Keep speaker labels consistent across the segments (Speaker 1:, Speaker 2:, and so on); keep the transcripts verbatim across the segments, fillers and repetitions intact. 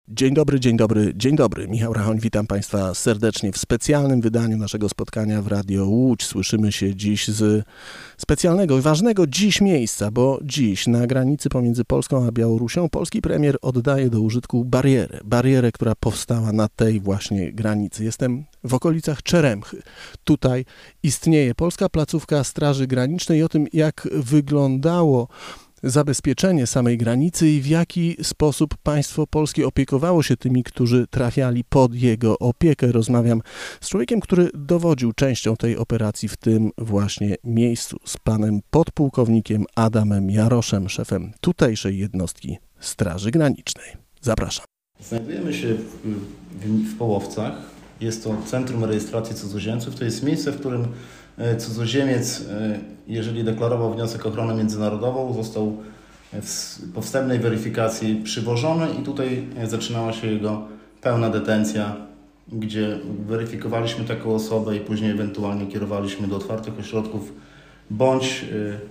Speaker 1: Dzień dobry, dzień dobry, dzień dobry. Michał Rachoń, witam Państwa serdecznie w specjalnym wydaniu naszego spotkania w Radio Łódź. Słyszymy się dziś z specjalnego i ważnego dziś miejsca, bo dziś na granicy pomiędzy Polską a Białorusią polski premier oddaje do użytku barierę. Barierę, która powstała na tej właśnie granicy. Jestem w okolicach Czeremchy. Tutaj istnieje polska placówka Straży Granicznej i o tym, jak wyglądało zabezpieczenie samej granicy i w jaki sposób państwo polskie opiekowało się tymi, którzy trafiali pod jego opiekę. Rozmawiam z człowiekiem, który dowodził częścią tej operacji w tym właśnie miejscu, z panem podpułkownikiem Adamem Jaroszem, szefem tutejszej jednostki Straży Granicznej. Zapraszam.
Speaker 2: Znajdujemy się w, w, w Połowcach. Jest to Centrum Rejestracji Cudzoziemców. To jest miejsce, w którym cudzoziemiec, jeżeli deklarował wniosek o ochronę międzynarodową, został po wstępnej weryfikacji przywożony i tutaj zaczynała się jego pełna detencja, gdzie weryfikowaliśmy taką osobę i później ewentualnie kierowaliśmy do otwartych ośrodków bądź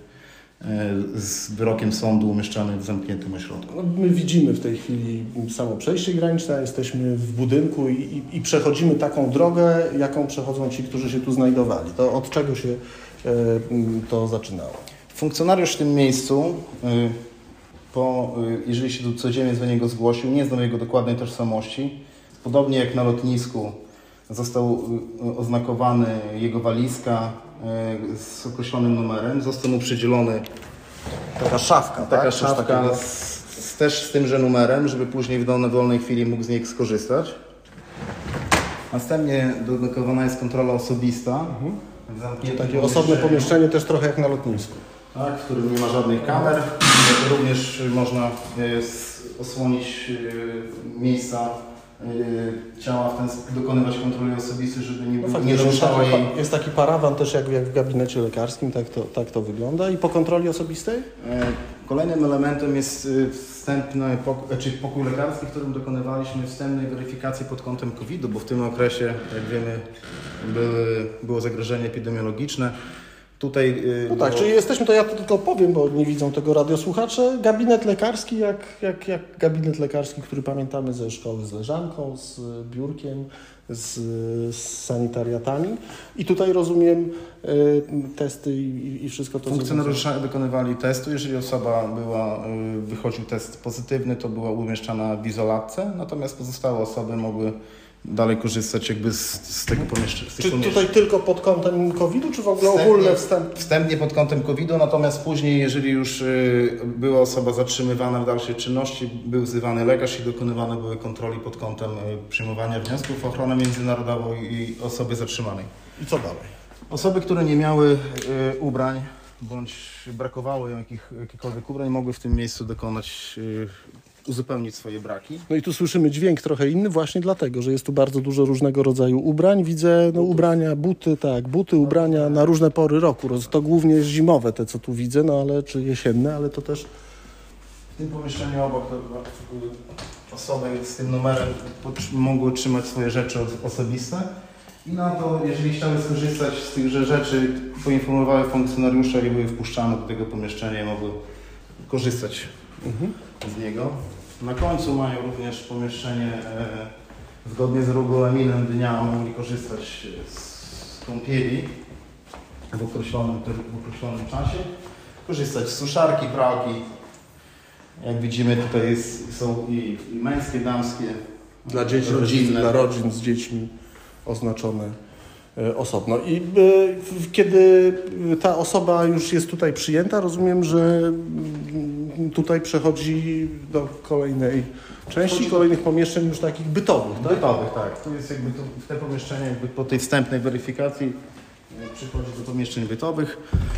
Speaker 2: z wyrokiem sądu umieszczany w zamkniętym ośrodku.
Speaker 1: My widzimy w tej chwili samo przejście graniczne, jesteśmy w budynku i, i, i przechodzimy taką drogę, jaką przechodzą ci, którzy się tu znajdowali. To od czego się e, to zaczynało?
Speaker 2: Funkcjonariusz w tym miejscu, y, po, y, jeżeli się tu cudzoziemiec do niego zgłosił, nie znał jego dokładnej tożsamości. Podobnie jak na lotnisku został y, oznakowany jego walizka z określonym numerem, został mu przydzielony
Speaker 1: taka szafka,
Speaker 2: taka
Speaker 1: tak?
Speaker 2: szafka z, z, też z tymże numerem, żeby później w wolnej, wolnej chwili mógł z niej skorzystać. Następnie dokonowana jest kontrola osobista.
Speaker 1: Mhm. Takie osobne pomieszczenie też trochę jak na lotnisku.
Speaker 2: Tak, w którym nie ma żadnych kamer. Również można osłonić miejsca ciała, w ten sposób dokonywać kontroli osobistej, żeby nie, no nie naruszała jej...
Speaker 1: Jest taki parawan też jak, jak w gabinecie lekarskim, tak to, tak to wygląda. I po kontroli osobistej?
Speaker 2: Kolejnym elementem jest wstępny pokój, czy pokój lekarski, w którym dokonywaliśmy wstępnej weryfikacji pod kątem kowida, bo w tym okresie, jak wiemy, były, było zagrożenie epidemiologiczne. Tutaj,
Speaker 1: no tak, było... czyli jesteśmy, to ja to tylko powiem, bo nie widzą tego radiosłuchacze, gabinet lekarski jak, jak, jak gabinet lekarski, który pamiętamy ze szkoły, z leżanką, z biurkiem, z, z sanitariatami i tutaj rozumiem y, testy i, i wszystko to.
Speaker 2: Funkcjonariusze wykonywali testy, jeżeli osoba była, y, wychodził test pozytywny, to była umieszczana w izolatce, natomiast pozostałe osoby mogły dalej korzystać jakby z, z tego pomieszczenia.
Speaker 1: Czy tutaj tylko pod kątem kowida, czy w ogóle
Speaker 2: wstępnie,
Speaker 1: ogólne wstęp?
Speaker 2: Wstępnie pod kątem kowida, natomiast później, jeżeli już y, była osoba zatrzymywana w dalszej czynności, był wzywany lekarz i dokonywane były kontroli pod kątem y, przyjmowania wniosków o ochronę międzynarodową i osoby zatrzymanej.
Speaker 1: I co dalej?
Speaker 2: Osoby, które nie miały y, ubrań, bądź brakowało im jakich, jakichkolwiek ubrań, mogły w tym miejscu dokonać y, uzupełnić swoje braki.
Speaker 1: No i tu słyszymy dźwięk trochę inny właśnie dlatego, że jest tu bardzo dużo różnego rodzaju ubrań. Widzę no, ubrania, buty, tak, buty, ubrania na różne pory roku. To głównie jest zimowe te, co tu widzę, no ale czy jesienne, ale to też...
Speaker 2: W tym pomieszczeniu obok to, osoby z tym numerem mogły trzymać swoje rzeczy osobiste i na to, jeżeli chciały skorzystać z tychże rzeczy, poinformowały funkcjonariusze i były wpuszczane do tego pomieszczenia i mogły korzystać mhm. z niego. Na końcu mają również pomieszczenie e, zgodnie z regulaminem dnia mogli korzystać z kąpieli w określonym, w określonym czasie, korzystać z suszarki, pralki. Jak widzimy, tutaj jest, są i, i męskie, damskie,
Speaker 1: dla dzieci,
Speaker 2: rodzinne.
Speaker 1: Dla rodzin z dziećmi oznaczone e, osobno. I e, kiedy ta osoba już jest tutaj przyjęta, rozumiem, że tutaj przechodzi do kolejnej części, Chodzi... kolejnych pomieszczeń już takich bytowych, tak?
Speaker 2: Bytowych, tak. To jest jakby to, w te pomieszczenia jakby po tej wstępnej weryfikacji przychodzi do pomieszczeń bytowych.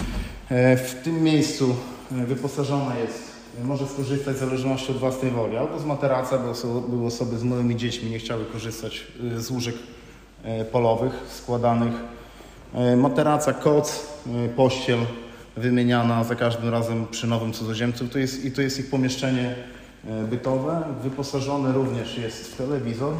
Speaker 2: W tym miejscu wyposażona jest, może skorzystać w zależności od własnej woli, albo z materaca, bo osoby, były osoby z małymi dziećmi, nie chciały korzystać z łóżek polowych, składanych. Materaca, koc, pościel wymieniana za każdym razem przy nowym cudzoziemcu. To jest, i to jest ich pomieszczenie bytowe. Wyposażone również jest w telewizor,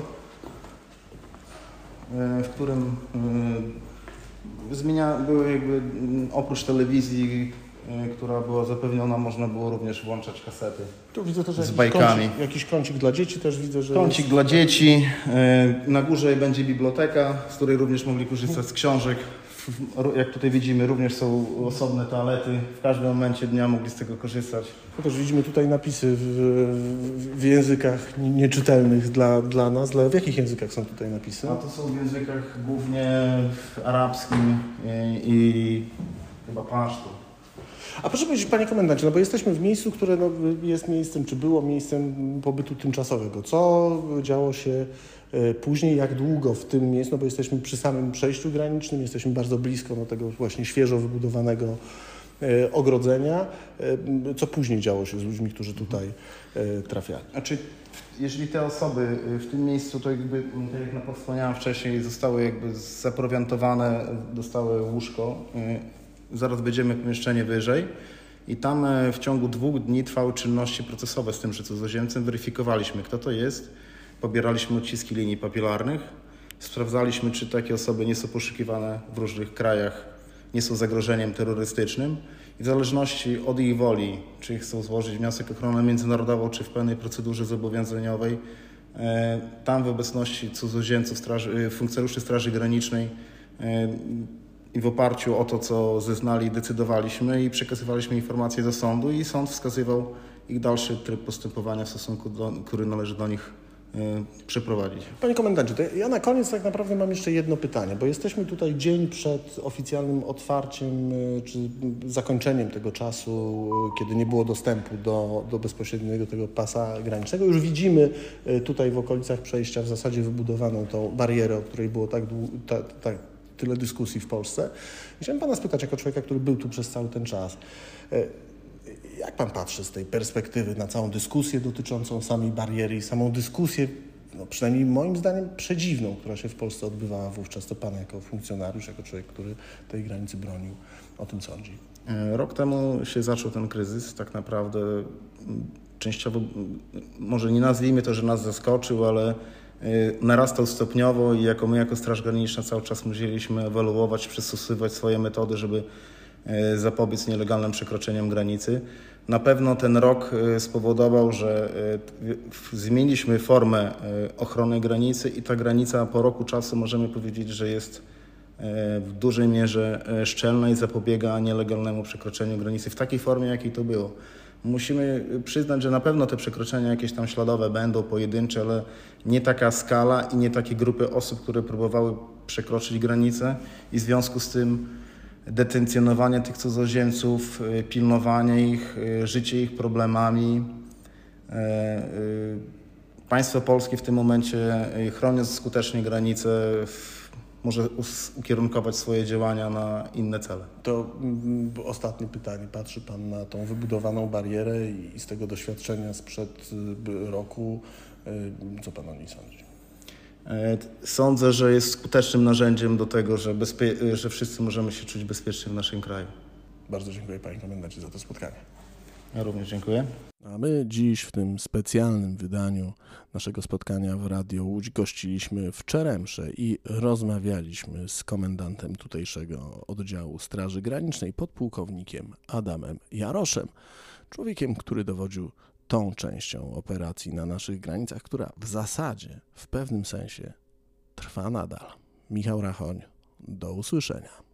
Speaker 2: w którym zmienia, były jakby oprócz telewizji y, która była zapewniona, można było również włączać kasety.
Speaker 1: Tu widzę też
Speaker 2: z
Speaker 1: jakiś
Speaker 2: bajkami.
Speaker 1: Kącik, jakiś kącik dla dzieci też widzę, że
Speaker 2: Kącik
Speaker 1: jest...
Speaker 2: dla dzieci. y, Na górze będzie biblioteka, z której również mogli korzystać z książek. W- Jak tutaj widzimy, również są osobne toalety. W każdym momencie dnia mogli z tego korzystać.
Speaker 1: To też widzimy tutaj napisy w, w, w językach nieczytelnych dla, dla nas. Dla, w jakich językach są tutaj napisy?
Speaker 2: A to są w językach głównie arabskim i, i chyba pasztu.
Speaker 1: A proszę powiedzieć, panie komendancie, no bo jesteśmy w miejscu, które no, jest miejscem, czy było miejscem pobytu tymczasowego. Co działo się e, później, jak długo w tym miejscu, no bo jesteśmy przy samym przejściu granicznym, jesteśmy bardzo blisko no, tego właśnie świeżo wybudowanego e, ogrodzenia. E, co później działo się z ludźmi, którzy tutaj e, trafiali?
Speaker 2: Znaczy, jeżeli te osoby w tym miejscu, to jakby, tak jak na wspomniałem wcześniej, zostały jakby zaprowiantowane, dostały łóżko, zaraz będziemy pomieszczenie wyżej i tam w ciągu dwóch dni trwały czynności procesowe z tymże cudzoziemcem. Weryfikowaliśmy, kto to jest, pobieraliśmy odciski linii papilarnych, sprawdzaliśmy, czy takie osoby nie są poszukiwane w różnych krajach, nie są zagrożeniem terrorystycznym i w zależności od ich woli, czy chcą złożyć wniosek o ochronę międzynarodową, czy w pełnej procedurze zobowiązaniowej, tam w obecności cudzoziemców, straży, funkcjonariuszy Straży Granicznej i w oparciu o to, co zeznali, decydowaliśmy i przekazywaliśmy informacje do sądu i sąd wskazywał ich dalszy tryb postępowania w stosunku do, który należy do nich y, przeprowadzić.
Speaker 1: Panie komendancie, to ja na koniec tak naprawdę mam jeszcze jedno pytanie, bo jesteśmy tutaj dzień przed oficjalnym otwarciem y, czy zakończeniem tego czasu, y, kiedy nie było dostępu do, do bezpośredniego tego pasa granicznego. Już widzimy y, tutaj w okolicach przejścia w zasadzie wybudowaną tą barierę, o której było tak długo, ta, ta, tyle dyskusji w Polsce. Chciałem pana spytać, jako człowieka, który był tu przez cały ten czas, jak pan patrzy z tej perspektywy na całą dyskusję dotyczącą samej bariery i samą dyskusję, no przynajmniej moim zdaniem przedziwną, która się w Polsce odbywała wówczas, to pan jako funkcjonariusz, jako człowiek, który tej granicy bronił, o tym sądzi?
Speaker 2: Rok temu się zaczął ten kryzys, tak naprawdę częściowo, może nie nazwijmy to, że nas zaskoczył, ale narastał stopniowo i jako my, jako Straż Graniczna cały czas musieliśmy ewaluować, przystosowywać swoje metody, żeby zapobiec nielegalnym przekroczeniom granicy. Na pewno ten rok spowodował, że zmieniliśmy formę ochrony granicy i ta granica po roku czasu możemy powiedzieć, że jest w dużej mierze szczelna i zapobiega nielegalnemu przekroczeniu granicy w takiej formie, jakiej to było. Musimy przyznać, że na pewno te przekroczenia jakieś tam śladowe będą, pojedyncze, ale nie taka skala i nie takie grupy osób, które próbowały przekroczyć granicę i w związku z tym detencjonowanie tych cudzoziemców, pilnowanie ich, życie ich problemami. Państwo polskie w tym momencie, chroniąc skutecznie granice, może ukierunkować swoje działania na inne cele.
Speaker 1: To mm, ostatnie pytanie. Patrzy pan na tą wybudowaną barierę i, i z tego doświadczenia sprzed y, roku, y, co pan o niej sądzi?
Speaker 2: Sądzę, że jest skutecznym narzędziem do tego, że, bezpie- że wszyscy możemy się czuć bezpiecznie w naszym kraju.
Speaker 1: Bardzo dziękuję panie komendancie za to spotkanie.
Speaker 2: Ja również dziękuję.
Speaker 1: A my dziś w tym specjalnym wydaniu naszego spotkania w Radio Łódź gościliśmy w Czeremsze i rozmawialiśmy z komendantem tutejszego oddziału Straży Granicznej, podpułkownikiem Adamem Jaroszem, człowiekiem, który dowodził tą częścią operacji na naszych granicach, która w zasadzie, w pewnym sensie trwa nadal. Michał Rachoń, do usłyszenia.